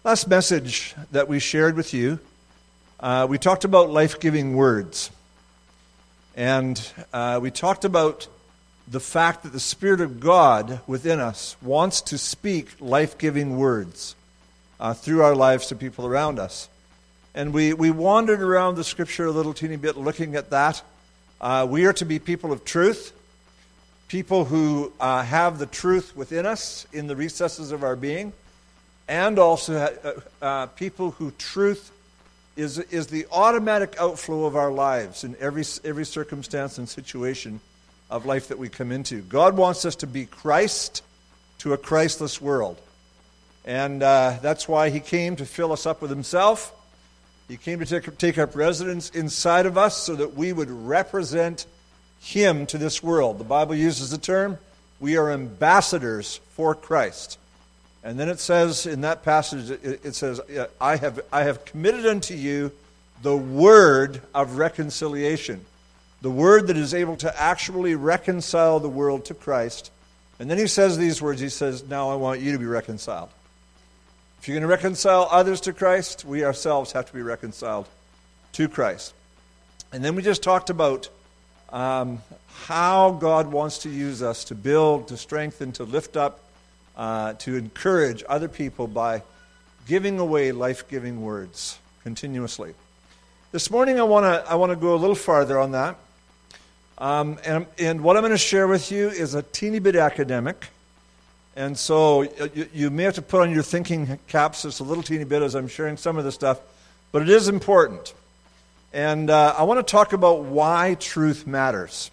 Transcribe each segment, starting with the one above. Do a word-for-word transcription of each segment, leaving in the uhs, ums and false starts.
Last message that we shared with you, uh, we talked about life-giving words. And uh, we talked about the fact that the Spirit of God within us wants to speak life-giving words uh, through our lives to people around us. And we, we wandered around the Scripture a little teeny bit looking at that. Uh, we are to be people of truth, people who uh, have the truth within us in the recesses of our being, and also uh, uh, people who truth is is the automatic outflow of our lives in every every circumstance and situation of life that we come into. God wants us to be Christ to a Christless world. And uh, that's why He came to fill us up with Himself. He came to take, take up residence inside of us so that we would represent Him to this world. The Bible uses the term, we are ambassadors for Christ. And then it says in that passage, it, it says, I have, I have committed unto you the word of reconciliation. The word that is able to actually reconcile the world to Christ. And then He says these words, He says, now I want you to be reconciled. If you're going to reconcile others to Christ, we ourselves have to be reconciled to Christ. And then we just talked about um, how God wants to use us to build, to strengthen, to lift up, uh, to encourage other people by giving away life-giving words continuously. This morning I want to I want to go a little farther on that. Um, and, and what I'm going to share with you is a teeny bit academic. And so you, you may have to put on your thinking caps just a little teeny bit as I'm sharing some of this stuff. But it is important. And uh, I want to talk about why truth matters.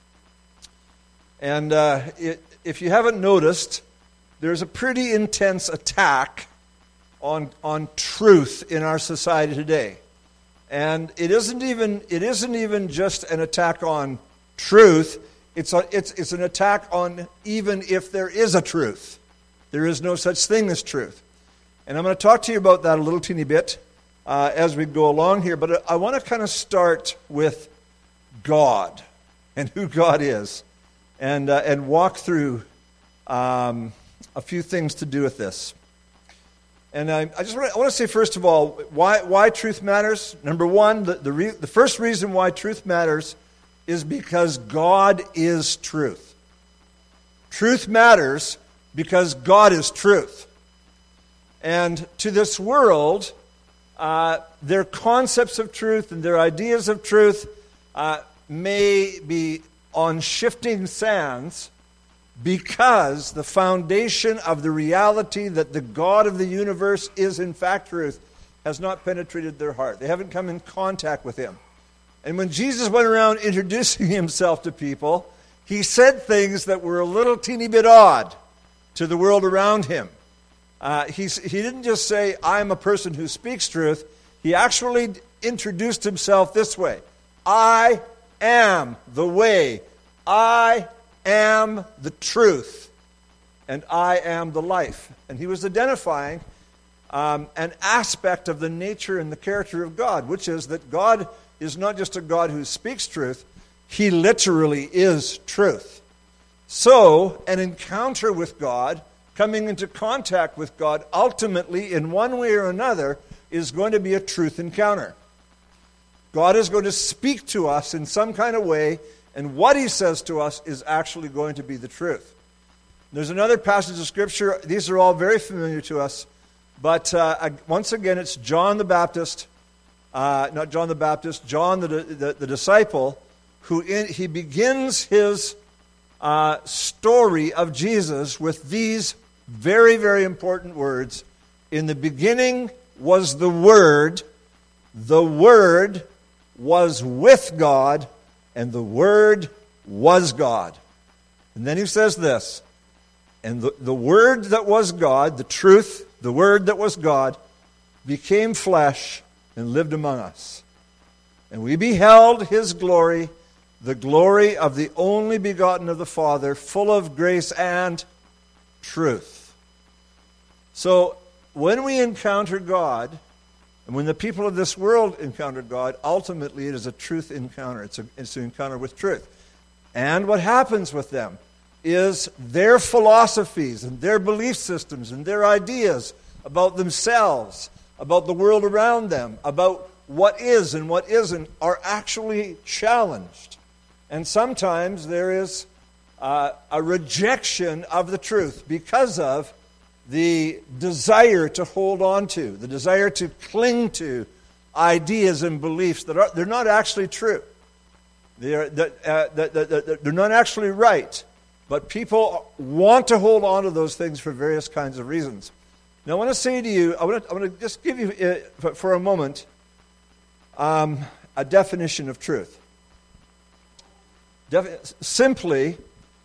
And uh, it, if you haven't noticed, there's a pretty intense attack on on truth in our society today. And it isn't even it isn't even just an attack on truth. It's a, it's it's an attack on even if there is a truth. There is no such thing as truth. And I'm going to talk to you about that a little teeny bit uh, as we go along here. But I want to kind of start with God and who God is, and uh, and walk through um, a few things to do with this. And I, I just want to, I want to say first of all why why truth matters. Number one, the the, re, the first reason why truth matters is because God is truth. Truth matters because God is truth. And to this world, uh, their concepts of truth and their ideas of truth uh, may be on shifting sands because the foundation of the reality that the God of the universe is in fact truth has not penetrated their heart. They haven't come in contact with Him. And when Jesus went around introducing Himself to people, He said things that were a little teeny bit odd to the world around Him. Uh, he's, he didn't just say, I'm a person who speaks truth. He actually introduced Himself this way. I am the way. I am the truth. And I am the life. And He was identifying um, an aspect of the nature and the character of God, which is that God is not just a God who speaks truth, He literally is truth. So, an encounter with God, coming into contact with God, ultimately, in one way or another, is going to be a truth encounter. God is going to speak to us in some kind of way, and what He says to us is actually going to be the truth. There's another passage of Scripture, these are all very familiar to us, but uh, once again, it's John the Baptist, Uh, not John the Baptist, John the, the, the disciple, who in, he begins his uh, story of Jesus with these very, very important words. In the beginning was the Word, the Word was with God, and the Word was God. And then he says this, and the, the Word that was God, the truth, the Word that was God, became flesh and lived among us. And we beheld His glory, the glory of the only begotten of the Father, full of grace and truth. So, when we encounter God, and when the people of this world encounter God, ultimately it is a truth encounter. It's, a, it's an encounter with truth. And what happens with them is their philosophies and their belief systems and their ideas about themselves, about the world around them, about what is and what isn't, are actually challenged. And sometimes there is uh, a rejection of the truth because of the desire to hold on to, the desire to cling to ideas and beliefs that are they're not actually true. They are, that, uh, that, that, that they're not actually right. But people want to hold on to those things for various kinds of reasons. Now I want to say to you, I want to, I want to just give you, uh, for, for a moment, um, a definition of truth. Def- simply,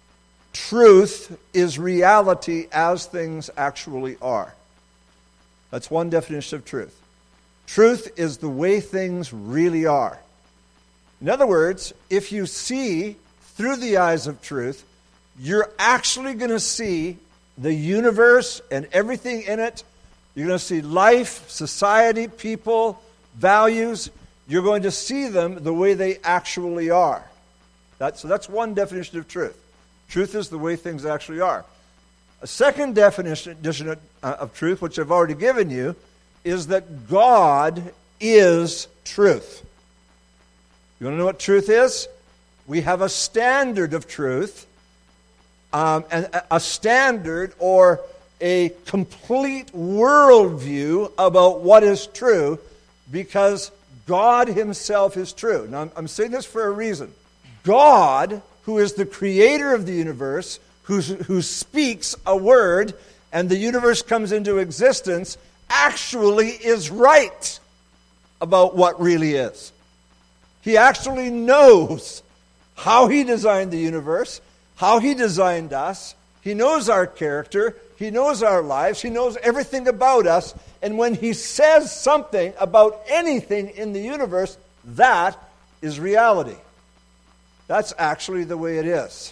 truth is reality as things actually are. That's one definition of truth. Truth is the way things really are. In other words, if you see through the eyes of truth, you're actually going to see the universe and everything in it. You're going to see life, society, people, values. You're going to see them the way they actually are. That, so that's one definition of truth. Truth is the way things actually are. A second definition of, uh, of truth, which I've already given you, is that God is truth. You want to know what truth is? We have a standard of truth, um, and a standard or a complete worldview about what is true, because God himself is true. Now, I'm, I'm saying this for a reason. God, who is the creator of the universe, who, who speaks a word, and the universe comes into existence, actually is right about what really is. He actually knows how he designed the universe, how he designed us. He knows our character. He knows our lives. He knows everything about us. And when he says something about anything in the universe, that is reality. That's actually the way it is.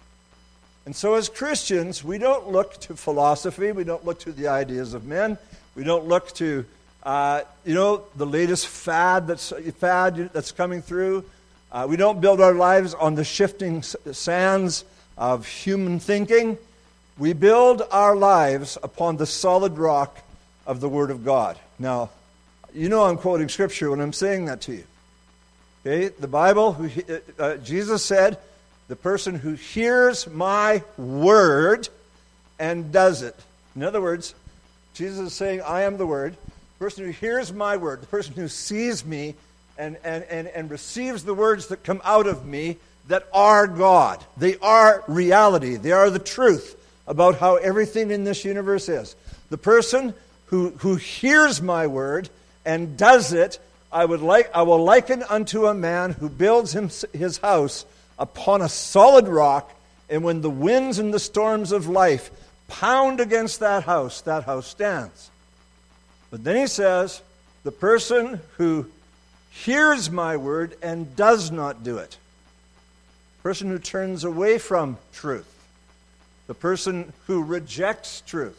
And so as Christians, we don't look to philosophy. We don't look to the ideas of men. We don't look to, uh, you know, the latest fad that's fad that's coming through. Uh, we don't build our lives on the shifting sands of human thinking. We build our lives upon the solid rock of the Word of God. Now, you know I'm quoting Scripture when I'm saying that to you. Okay, the Bible, who, uh, Jesus said, the person who hears my word and does it. In other words, Jesus is saying, I am the Word. The person who hears my word, the person who sees me and, and, and, and receives the words that come out of me that are God. They are reality. They are the truth about how everything in this universe is. The person who, who hears my word and does it, I would like I will liken unto a man who builds him, his house upon a solid rock, and when the winds and the storms of life pound against that house, that house stands. But then he says, the person who hears my word and does not do it, the person who turns away from truth, the person who rejects truth,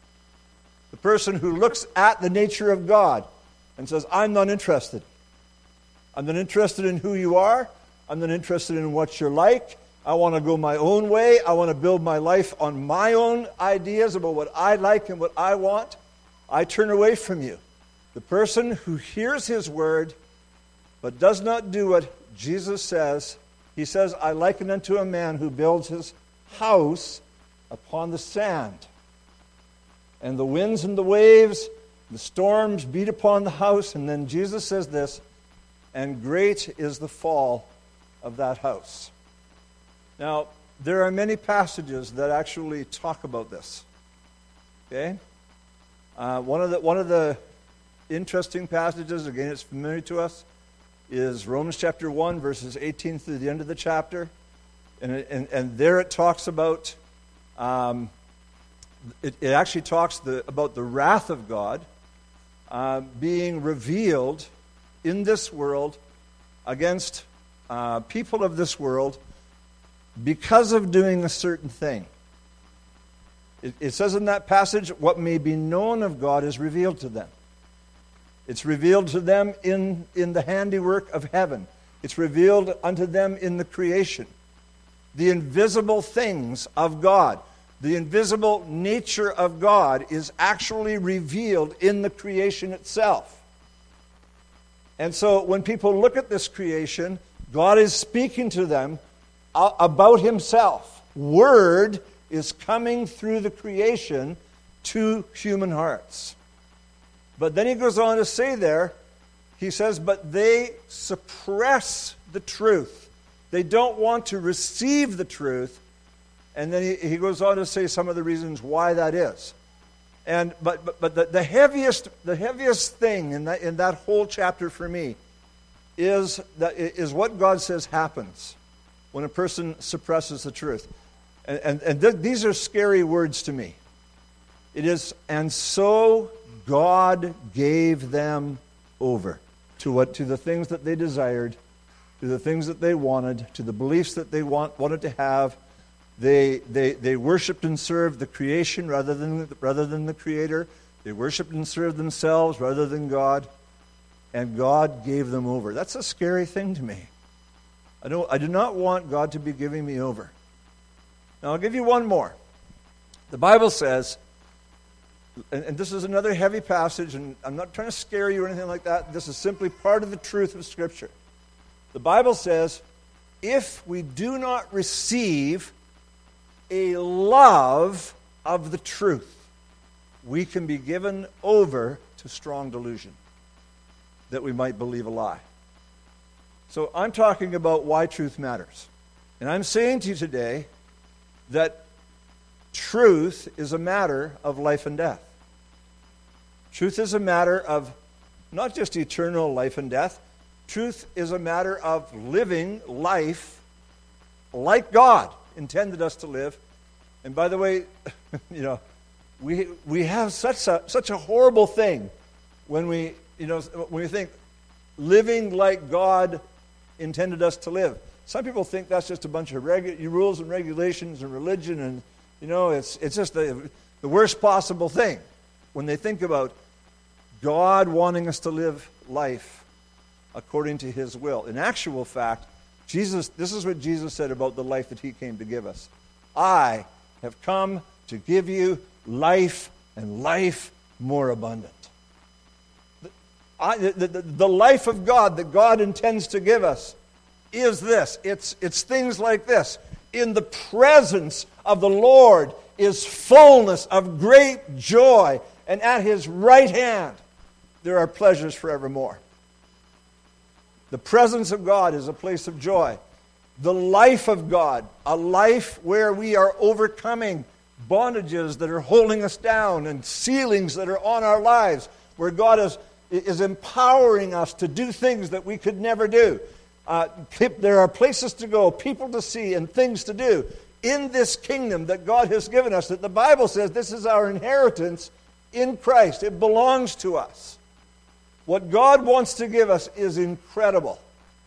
the person who looks at the nature of God and says, I'm not interested. I'm not interested in who you are. I'm not interested in what you're like. I want to go my own way. I want to build my life on my own ideas about what I like and what I want. I turn away from you. The person who hears his word but does not do what Jesus says, he says, I liken unto a man who builds his house upon the sand. And the winds and the waves, the storms beat upon the house. And then Jesus says this, and great is the fall of that house. Now, there are many passages that actually talk about this. Okay? Uh, one of the one of the interesting passages, again, it's familiar to us, is Romans chapter one, verses eighteen through the end of the chapter. And, and, and there it talks about, um, it, it actually talks the, about the wrath of God uh, being revealed in this world against uh, people of this world because of doing a certain thing. It, it says in that passage, what may be known of God is revealed to them. It's revealed to them in, in the handiwork of heaven. It's revealed unto them in the creation. The invisible things of God. The invisible nature of God is actually revealed in the creation itself. And so when people look at this creation, God is speaking to them about himself. Word is coming through the creation to human hearts. But then he goes on to say there, he says, but they suppress the truth. They don't want to receive the truth. And then he, he goes on to say some of the reasons why that is. And but but, but the, the heaviest the heaviest thing in that in that whole chapter for me is that is what God says happens when a person suppresses the truth. And and, and th- these are scary words to me. It is, and so God gave them over to what to the things that they desired, to the things that they wanted, to the beliefs that they want wanted to have. They they they worshipped and served the creation rather than rather than the Creator. They worshipped and served themselves rather than God, and God gave them over. That's a scary thing to me. I don't I do not want God to be giving me over. Now I'll give you one more. The Bible says, and, and this is another heavy passage, and I'm not trying to scare you or anything like that. This is simply part of the truth of Scripture. The Bible says, if we do not receive a love of the truth, we can be given over to strong delusion, that we might believe a lie. So I'm talking about why truth matters. And I'm saying to you today that truth is a matter of life and death. Truth is a matter of not just eternal life and death. Truth is a matter of living life like God intended us to live. And by the way, you know, we we have such a such a horrible thing when we you know when we think living like God intended us to live. Some people think that's just a bunch of regu- rules and regulations and religion, and you know it's it's just the the worst possible thing when they think about God wanting us to live life according to His will. In actual fact, Jesus, this is what Jesus said about the life that He came to give us. I have come to give you life and life more abundant. The, I, the, the, the life of God that God intends to give us is this. It's, it's things like this. In the presence of the Lord is fullness of great joy, and at His right hand there are pleasures forevermore. The presence of God is a place of joy. The life of God, a life where we are overcoming bondages that are holding us down and ceilings that are on our lives, where God is, is empowering us to do things that we could never do. Uh, there are places to go, people to see, and things to do in this kingdom that God has given us, that the Bible says this is our inheritance in Christ. It belongs to us. What God wants to give us is incredible.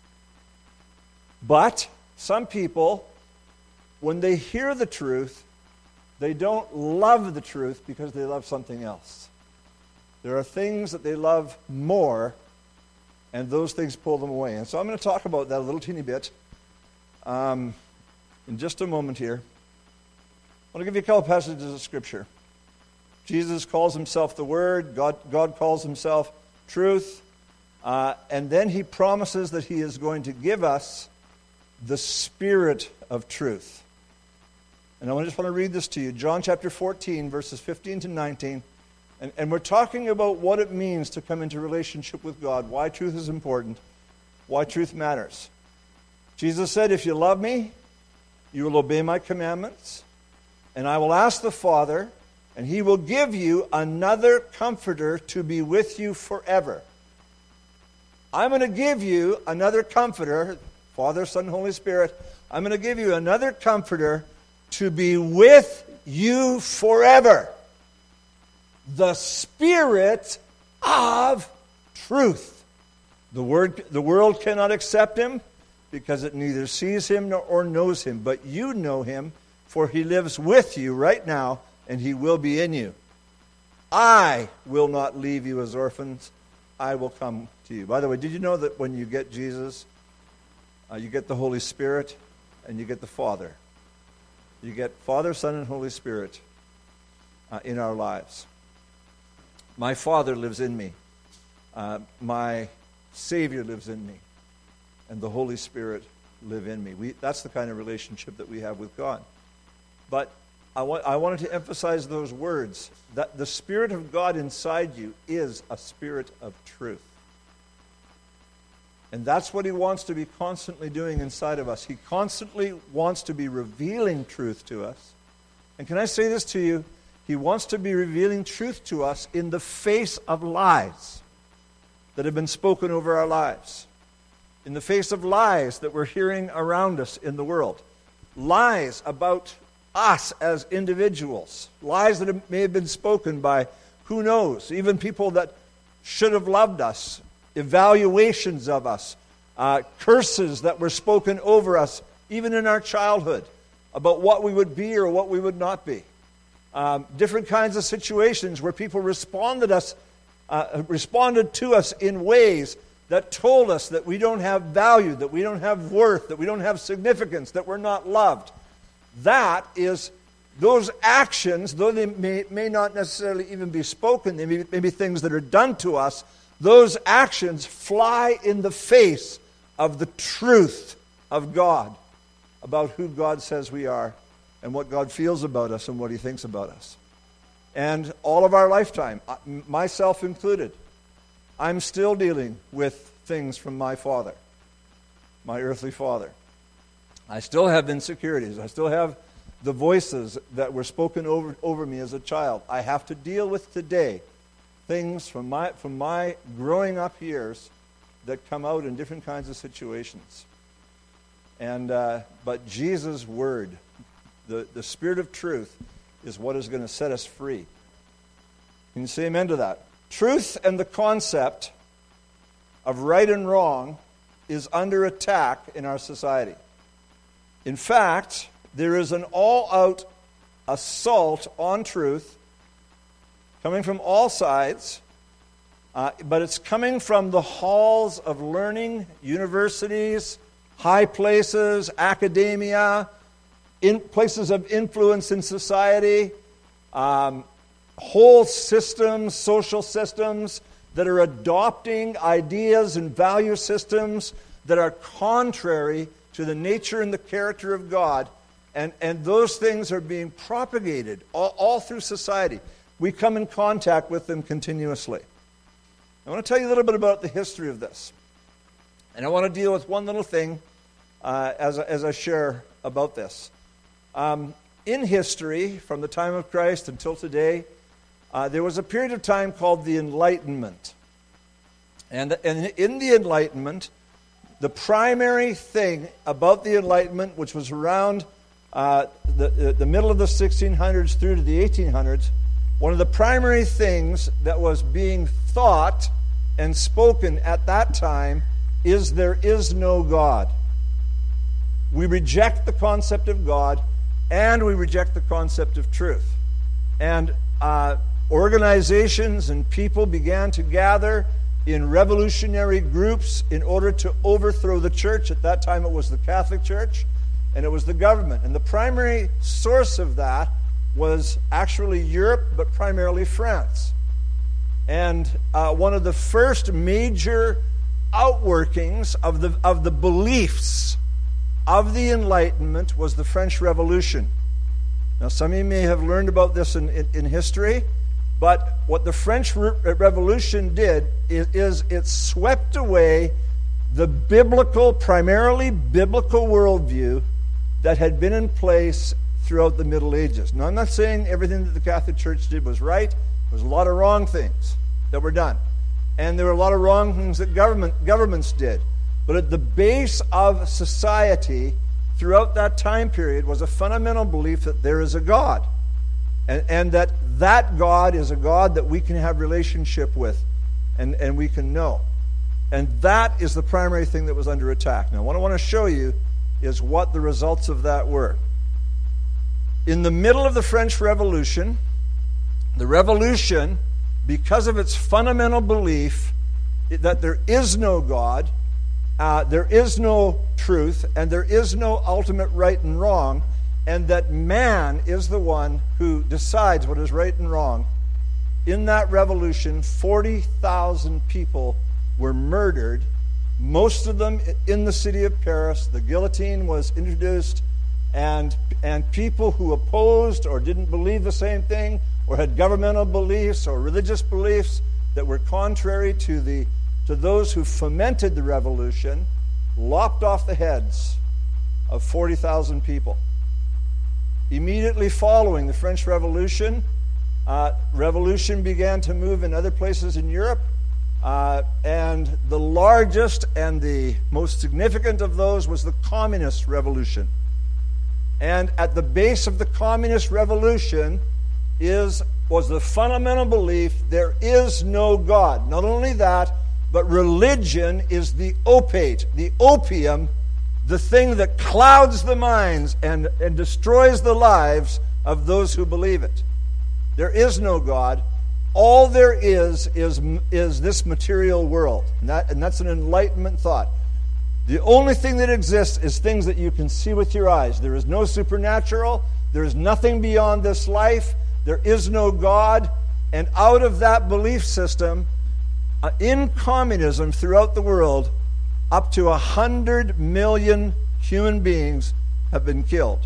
But some people, when they hear the truth, they don't love the truth because they love something else. There are things that they love more, and those things pull them away. And so I'm going to talk about that a little teeny bit um, in just a moment here. I want to give you a couple passages of Scripture. Jesus calls Himself the Word. God, God calls Himself truth. Uh, and then He promises that He is going to give us the Spirit of truth. And I just want to read this to you. John chapter fourteen, verses fifteen to nineteen. And, and we're talking about what it means to come into relationship with God, why truth is important, why truth matters. Jesus said, if you love me, you will obey my commandments, and I will ask the Father, and He will give you another comforter to be with you forever. I'm going to give you another comforter, Father, Son, Holy Spirit. I'm going to give you another comforter to be with you forever. The Spirit of truth. The word, the world cannot accept Him because it neither sees Him nor knows Him. But you know Him, for He lives with you right now, and He will be in you. I will not leave you as orphans. I will come to you. By the way, did you know that when you get Jesus, uh, you get the Holy Spirit and you get the Father? You get Father, Son, and Holy Spirit uh, in our lives. My Father lives in me. Uh, my Savior lives in me. And the Holy Spirit live in me. We, that's the kind of relationship that we have with God. But I, wa- I wanted to emphasize those words, that the Spirit of God inside you is a spirit of truth. And that's what he wants to be constantly doing inside of us. He constantly wants to be revealing truth to us. And can I say this to you? He wants to be revealing truth to us in the face of lies that have been spoken over our lives. In the face of lies that we're hearing around us in the world. Lies about us as individuals. Lies that have, may have been spoken by, who knows, even people that should have loved us. Evaluations of us. Uh, curses that were spoken over us, even in our childhood, about what we would be or what we would not be. Um, different kinds of situations where people responded us, uh, responded to us in ways that told us that we don't have value, that we don't have worth, that we don't have significance, that we're not loved. That is, those actions, though they may, may not necessarily even be spoken, they may, may be things that are done to us, those actions fly in the face of the truth of God about who God says we are and what God feels about us and what he thinks about us. And all of our lifetime, myself included, I'm still dealing with things from my father, my earthly father. I still have insecurities. I still have the voices that were spoken over, over me as a child. I have to deal with today things from my from my growing up years that come out in different kinds of situations. And uh, but Jesus' word, the, the Spirit of truth, is what is going to set us free. Can you say amen to that? Truth and the concept of right and wrong is under attack in our society. In fact, there is an all-out assault on truth coming from all sides, uh, but it's coming from the halls of learning, universities, high places, academia, in places of influence in society, um, whole systems, social systems that are adopting ideas and value systems that are contrary to the nature and the character of God, and, and those things are being propagated all, all through society. We come in contact with them continuously. I want to tell you a little bit about the history of this. And I want to deal with one little thing uh, as, as I share about this. Um, in history, from the time of Christ until today, uh, there was a period of time called the Enlightenment. And, and in the Enlightenment, the primary thing about the Enlightenment, which was around uh, the, the middle of the sixteen hundreds through to the eighteen hundreds, one of the primary things that was being thought and spoken at that time is there is no God. We reject the concept of God, and we reject the concept of truth. And uh, organizations and people began to gather in revolutionary groups in order to overthrow the church. At that time it was the Catholic Church, and it was the government. And the primary source of that was actually Europe, but primarily France. And uh, one of the first major outworkings of the of the beliefs of the Enlightenment was the French Revolution. Now, some of you may have learned about this in, in, in history, but what the French Re- Revolution did is, is it swept away the biblical, primarily biblical worldview that had been in place throughout the Middle Ages. Now, I'm not saying everything that the Catholic Church did was right. There was a lot of wrong things that were done. And there were a lot of wrong things that government governments did. But at the base of society throughout that time period was a fundamental belief that there is a God. And, and that that God is a God that we can have relationship with and, and we can know. And that is the primary thing that was under attack. Now, what I want to show you is what the results of that were. In the middle of the French Revolution, the revolution, because of its fundamental belief that there is no God, uh, there is no truth, and there is no ultimate right and wrong, and that man is the one who decides what is right and wrong. In that revolution, forty thousand people were murdered, most of them in the city of Paris. The guillotine was introduced, and, and people who opposed or didn't believe the same thing, or had governmental beliefs or religious beliefs that were contrary to, the, to those who fomented the revolution, lopped off the heads of forty thousand people. Immediately following the French Revolution, uh, revolution began to move in other places in Europe, uh, and the largest and the most significant of those was the Communist Revolution. And at the base of the Communist Revolution is was the fundamental belief there is no God. Not only that, but religion is the opiate, the opium, the thing that clouds the minds and, and destroys the lives of those who believe it. There is no God. All there is is, is this material world. And, that, and that's an Enlightenment thought. The only thing that exists is things that you can see with your eyes. There is no supernatural. There is nothing beyond this life. There is no God. And out of that belief system, uh, in communism throughout the world, up to a hundred million human beings have been killed.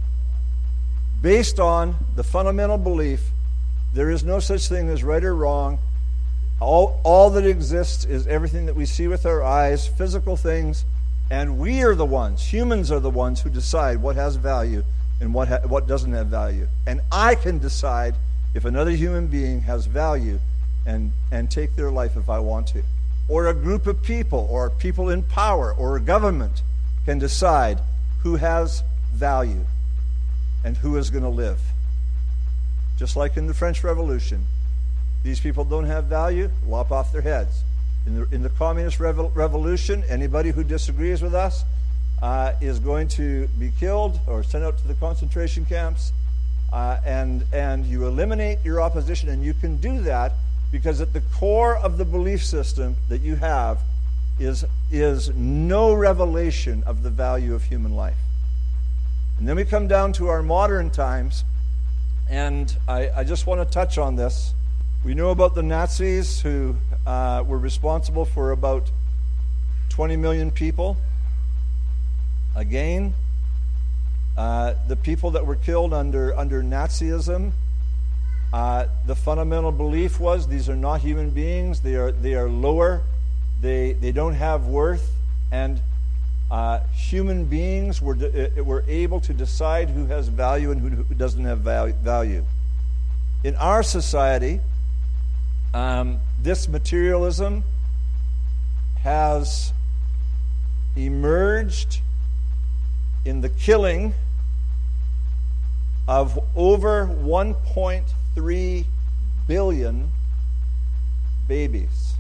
Based on the fundamental belief, there is no such thing as right or wrong. All, all that exists is everything that we see with our eyes, physical things, and we are the ones, humans are the ones who decide what has value and what ha- what doesn't have value. And I can decide if another human being has value and, and take their life if I want to. Or a group of people, or people in power, or a government can decide who has value and who is going to live. Just like in the French Revolution. These people don't have value, lop off their heads. In the, in the Communist Revo- Revolution, anybody who disagrees with us uh, is going to be killed or sent out to the concentration camps. Uh, and, and you eliminate your opposition, and you can do that because at the core of the belief system that you have is, is no revelation of the value of human life. And then we come down to our modern times, and I, I just want to touch on this. We know about the Nazis who uh, were responsible for about twenty million people. Again, uh, the people that were killed under, under Nazism, uh, the fundamental belief was these are not human beings. They are, they are lower. They, they don't have worth. And uh, human beings were, de- were able to decide who has value and who, who doesn't have value. In our society, Um, this materialism has emerged in the killing of over one point three billion babies.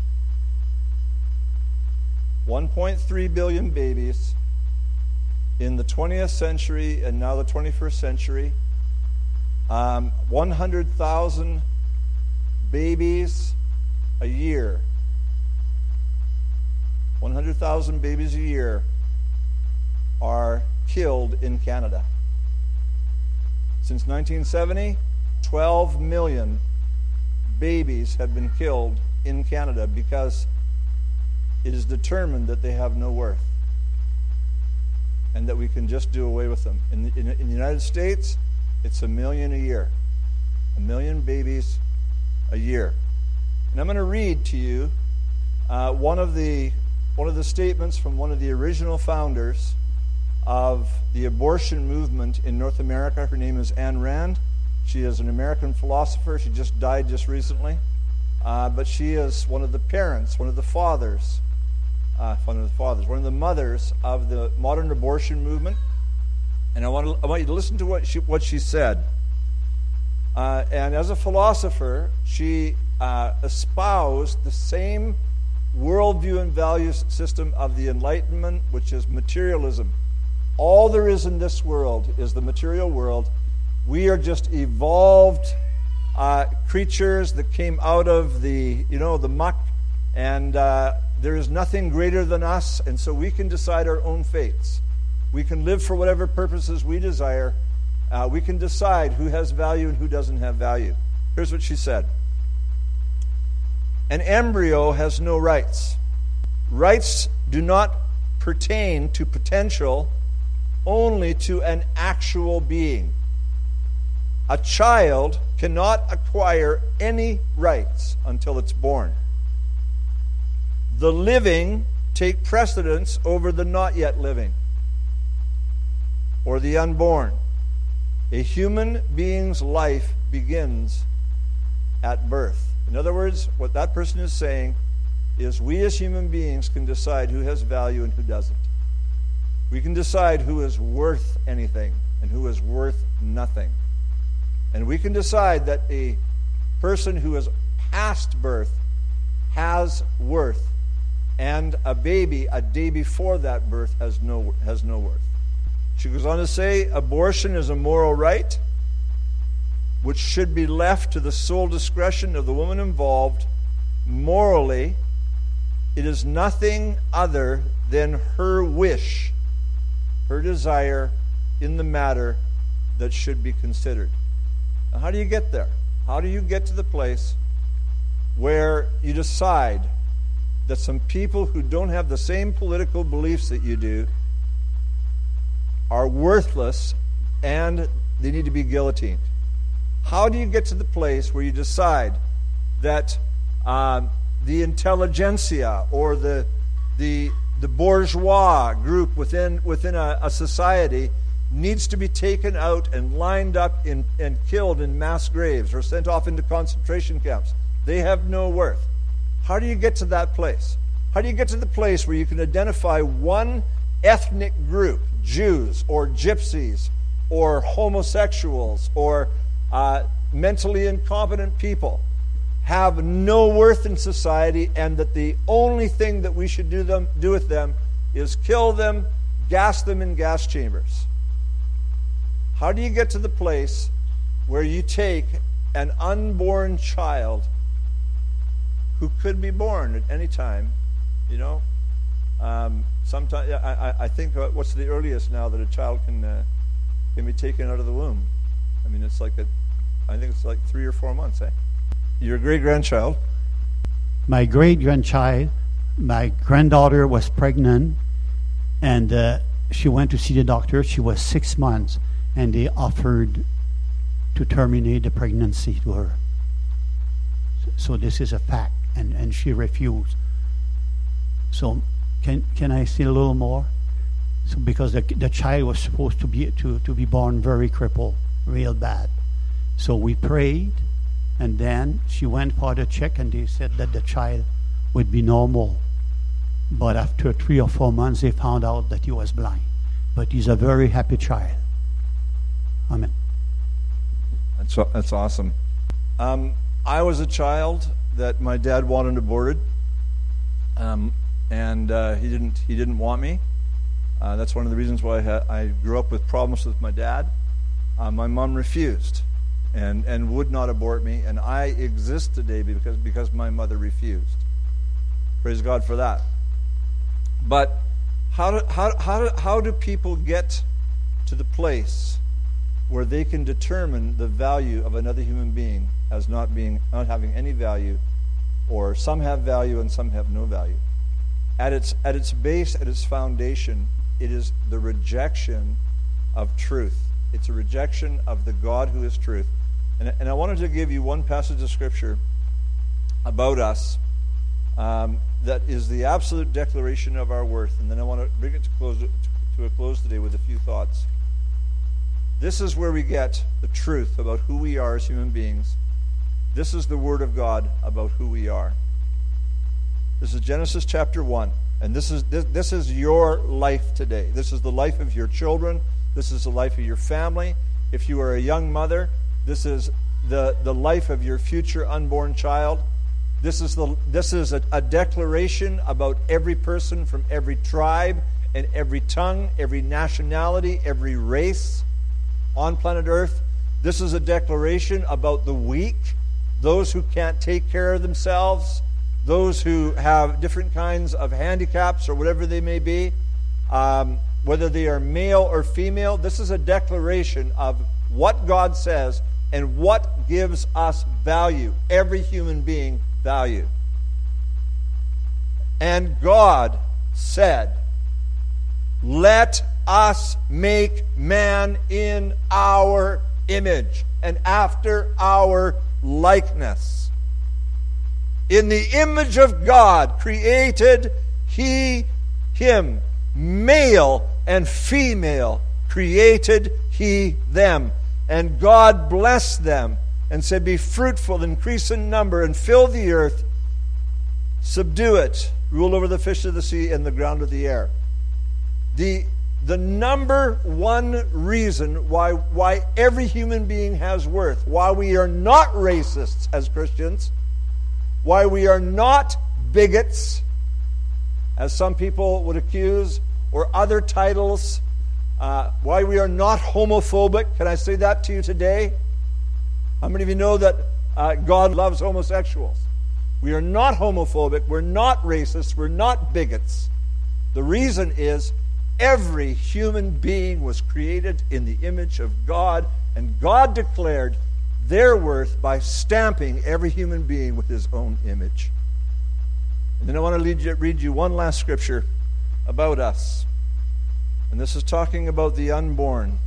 one point three billion babies in the twentieth century and now the twenty-first century. Um, one hundred thousand babies a year. one hundred thousand babies a year are killed in Canada. Since nineteen seventy, twelve million babies have been killed in Canada because it is determined that they have no worth and that we can just do away with them. In the, in, in the United States, it's a million a year. A million babies a year. And I'm going to read to you uh, one of the one of the statements from one of the original founders of the abortion movement in North America. Her name is Ayn Rand. She is an American philosopher. She just died just recently. Uh, but she is one of the parents, one of the fathers, uh, one of the fathers, one of the mothers of the modern abortion movement. And I want to, I want you to listen to what she what she said. Uh, and as a philosopher, she uh, espoused the same worldview and value system of the Enlightenment, which is materialism. All there is in this world is the material world. We are just evolved uh, creatures that came out of the, you know, the muck, and uh, there is nothing greater than us, and so we can decide our own fates. We can live for whatever purposes we desire, Uh, we can decide who has value and who doesn't have value. Here's what she said. An embryo has no rights. Rights do not pertain to potential, only to an actual being. A child cannot acquire any rights until it's born. The living take precedence over the not yet living or the unborn. A human being's life begins at birth. In other words, what that person is saying is we as human beings can decide who has value and who doesn't. We can decide who is worth anything and who is worth nothing. And we can decide that a person who is past birth has worth, and a baby a day before that birth has no has no worth. She goes on to say, abortion is a moral right which should be left to the sole discretion of the woman involved. Morally, it is nothing other than her wish, her desire in the matter that should be considered. Now, how do you get there? How do you get to the place where you decide that some people who don't have the same political beliefs that you do are worthless and they need to be guillotined? How do you get to the place where you decide that um, the intelligentsia or the the the bourgeois group within within a, a society needs to be taken out and lined up in, and killed in mass graves or sent off into concentration camps? They have no worth. How do you get to that place? How do you get to the place where you can identify one ethnic group, Jews or gypsies or homosexuals or uh, mentally incompetent people, have no worth in society, and that the only thing that we should do them do with them is kill them, gas them in gas chambers? How do you get to the place where you take an unborn child who could be born at any time, you know? Um, sometime, I, I think, uh, what's the earliest now that a child can uh, can be taken out of the womb? I mean, it's like, a, I think it's like three or four months, eh? Your great-grandchild. My great-grandchild, my granddaughter was pregnant, and uh, she went to see the doctor. She was six months, and they offered to terminate the pregnancy to her. So this is a fact, and, and she refused. So can can I say a little more? So because the the child was supposed to be to, to be born very crippled, real bad. So we prayed, and then she went for the check, and they said that the child would be normal. But after three or four months, they found out that he was blind. But he's a very happy child. Amen. That's that's awesome. Um, I was a child that my dad wanted aborted, um, and uh, he didn't. He didn't want me. Uh, that's one of the reasons why I, ha- I grew up with problems with my dad. Uh, my mom refused, and and would not abort me, and I exist today because because my mother refused. Praise God for that. But how do how how do, how do people get to the place where they can determine the value of another human being as not being not having any value, or some have value and some have no value? At its at its base, at its foundation, it is the rejection of truth. It's a rejection of the God who is truth. And, and I wanted to give you one passage of Scripture about us um, that is the absolute declaration of our worth. And then I want to bring it to close to a close today with a few thoughts. This is where we get the truth about who we are as human beings. This is the Word of God about who we are. This is Genesis chapter one. And this is this, this is your life today. This is the life of your children. This is the life of your family. If you are a young mother, this is the, the life of your future unborn child. This is the this is a, a declaration about every person from every tribe and every tongue, every nationality, every race on planet Earth. This is a declaration about the weak, those who can't take care of themselves, those who have different kinds of handicaps or whatever they may be, um, whether they are male or female. This is a declaration of what God says and what gives us value. Every human being value. And God said, let us make man in our image and after our likeness. In the image of God created he him. Male and female created he them. And God blessed them and said, be fruitful, increase in number, and fill the earth, subdue it, rule over the fish of the sea and the ground of the air. The, the number one reason why, why every human being has worth, why we are not racists as Christians, why we are not bigots, as some people would accuse, or other titles, uh, why we are not homophobic. Can I say that to you today? How many of you know that uh, God loves homosexuals? We are not homophobic, we're not racist, we're not bigots. The reason is every human being was created in the image of God, and God declared their worth by stamping every human being with his own image. And then I want to read you, read you one last scripture about us. And this is talking about the unborn.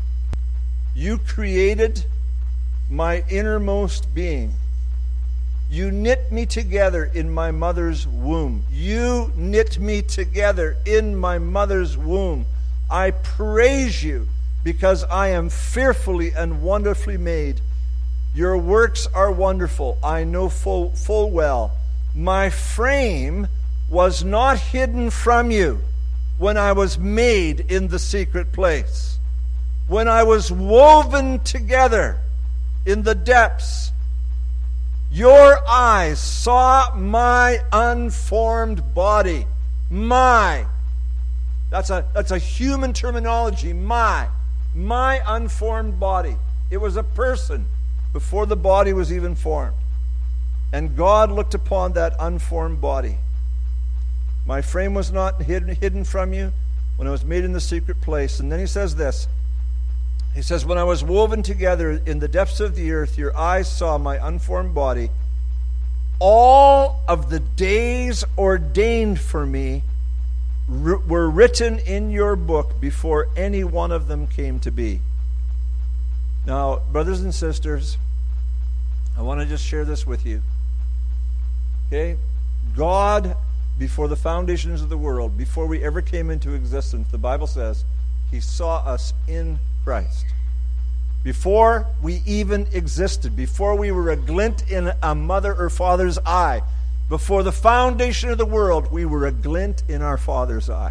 You created my innermost being. You knit me together in my mother's womb. You knit me together in my mother's womb. I praise you because I am fearfully and wonderfully made. Your works are wonderful. I know full, full well. My frame was not hidden from you when I was made in the secret place. When I was woven together in the depths, your eyes saw my unformed body. My. That's a, that's a human terminology. My. My unformed body. It was a person before the body was even formed. And God looked upon that unformed body. My frame was not hidden, hidden from you when I was made in the secret place. And then he says this. He says, when I was woven together in the depths of the earth, your eyes saw my unformed body. All of the days ordained for me r- were written in your book before any one of them came to be. Now, brothers and sisters, I want to just share this with you. Okay? God, before the foundations of the world, before we ever came into existence, the Bible says, he saw us in Christ. Before we even existed, before we were a glint in a mother or father's eye, before the foundation of the world, we were a glint in our Father's eye.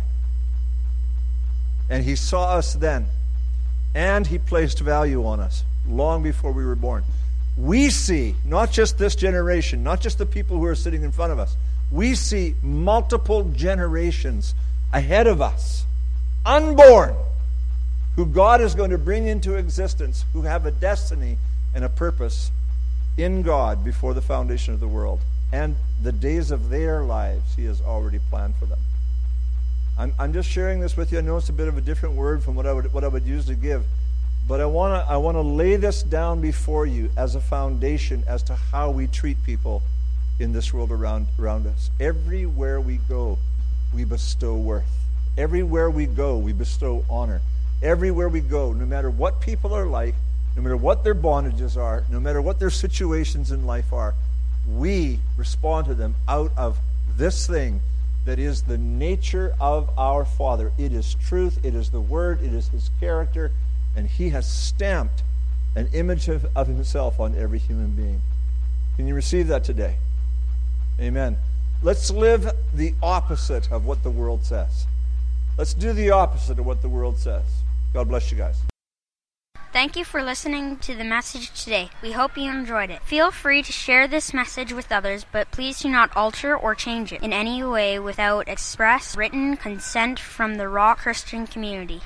And he saw us then. And he placed value on us long before we were born. We see, not just this generation, not just the people who are sitting in front of us, we see multiple generations ahead of us, unborn, who God is going to bring into existence, who have a destiny and a purpose in God before the foundation of the world. And the days of their lives he has already planned for them. I'm, I'm just sharing this with you. I know it's a bit of a different word from what I would what I would usually give, but I want to I want to lay this down before you as a foundation as to how we treat people in this world around around us. Everywhere we go, we bestow worth. Everywhere we go, we bestow honor. Everywhere we go, no matter what people are like, no matter what their bondages are, no matter what their situations in life are, we respond to them out of this thing that is the nature of our Father. It is truth, it is the Word, it is his character, and he has stamped an image of, of himself on every human being. Can you receive that today? Amen. Let's live the opposite of what the world says. Let's do the opposite of what the world says. God bless you guys. Thank you for listening to the message today. We hope you enjoyed it. Feel free to share this message with others, but please do not alter or change it in any way without express written consent from the Rock Christian community.